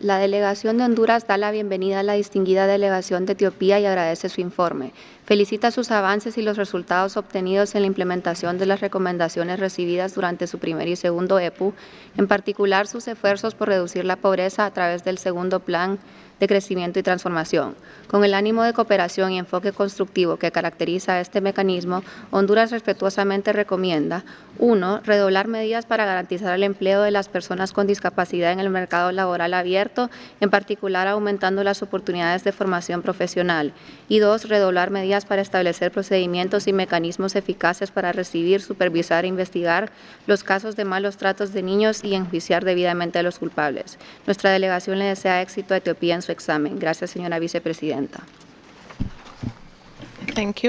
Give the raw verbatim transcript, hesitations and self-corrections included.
La delegación de Honduras da la bienvenida a la distinguida delegación de Etiopía y agradece su informe. Felicita sus avances y los resultados obtenidos en la implementación de las recomendaciones recibidas durante su primer y segundo E P U, en particular sus esfuerzos por reducir la pobreza a través del segundo Plan de Crecimiento y Transformación. Con el ánimo de cooperación y enfoque constructivo que caracteriza a este mecanismo, Honduras respetuosamente recomienda: uno. Redoblar medidas para garantizar el empleo de las personas con discapacidad en el mercado laboral abierto, en particular aumentando las oportunidades de formación profesional. Y dos. Redoblar medidas para establecer procedimientos y mecanismos eficaces para recibir, supervisar e investigar los casos de malos tratos de niños y enjuiciar debidamente a los culpables. Nuestra delegación le desea éxito a Etiopía en su examen. Gracias, señora vicepresidenta. Thank you.